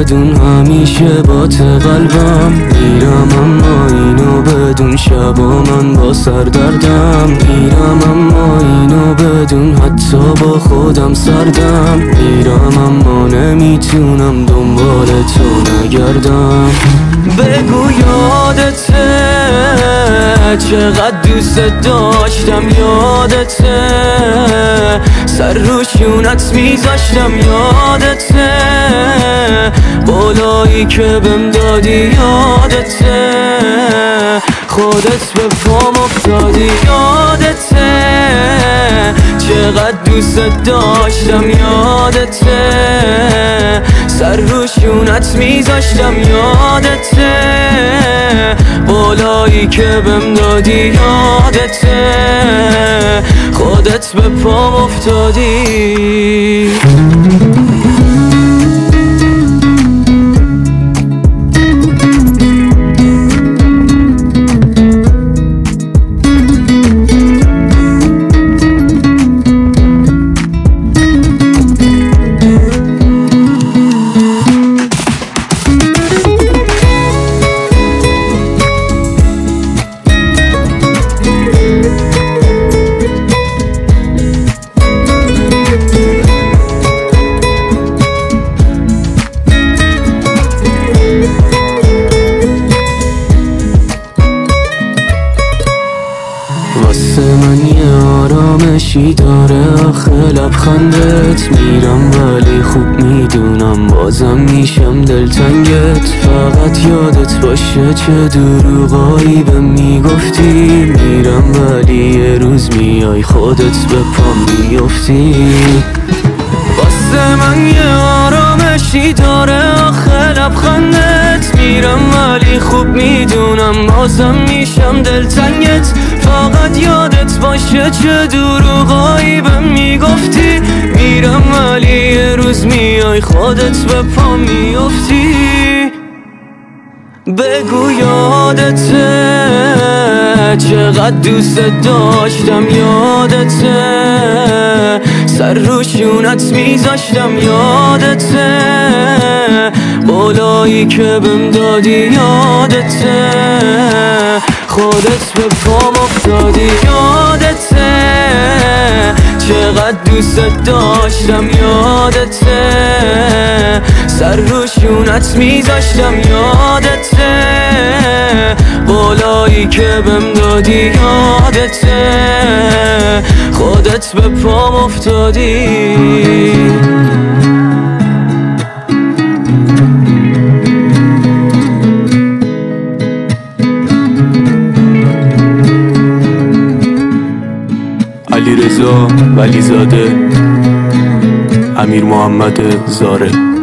بدون همیشه با قلبم میرم، اما اینو بدون شب و من با سردردم میرم، اما اینو بدون حتی با خودم سردم میرم، اما نمیتونم دنبال تو نگردم. بگو یادته چقدر دوست داشتم، یادته سر روشونت میذاشتم، یادته قولایی که بهم دادی، یادته خودت به پام افتادی، یادته چقدر دوست داشتم، یادته سر روشونت میذاشتم، یادته قولایی که بهم دادی، یادته خودت به پام افتادی. واسه من یه آرامشی داره آخه لبخندت، میرم ولی خوب میدونم بازم میشم دلتنگت. فقط یادت باشه چه دروغایی بهم میگفتی، میرم ولی یه روز میای خودت به پام میافتی. واسه من یه آرامشی داره آخه لبخندت، میرم ولی خوب میدونم بازم میشم دلتنگت. فقط یادت باشه چه دروغایی بهم میگفتی، میرم ولی یه روز میای خودت به پا میافتی. بگو یادته چقدر دوست داشتم، یادته سر روشونت میذاشتم، یادته قولایی که بهم دادی، یادته خودت به پام افتادی، یادته چقدر دوست داشتم، یادته سر روشونت میذاشتم، یادته قولایی که بهم دادی، یادته خودت به پام افتادی. علیرضا ولیزاده، امیر محمد زاره.